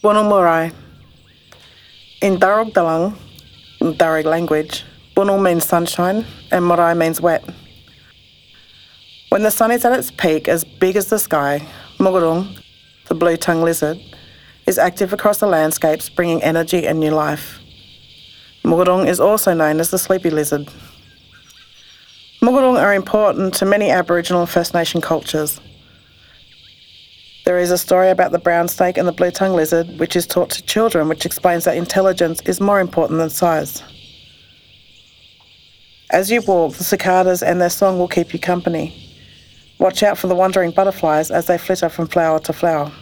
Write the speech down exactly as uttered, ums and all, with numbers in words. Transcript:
Bunung Murai. In Darug Dalang, Darug language, Bunung means sunshine and Murai means wet. When the sun is at its peak, as big as the sky, Mugurung, the blue-tongued lizard, is active across the landscapes, bringing energy and new life. Mugurung is also known as the sleepy lizard. Mugurung are important to many Aboriginal and First Nation cultures. There is a story about the brown snake and the blue-tongued lizard, which is taught to children, which explains that intelligence is more important than size. As you walk, the cicadas and their song will keep you company. Watch out for the wandering butterflies as they flitter from flower to flower.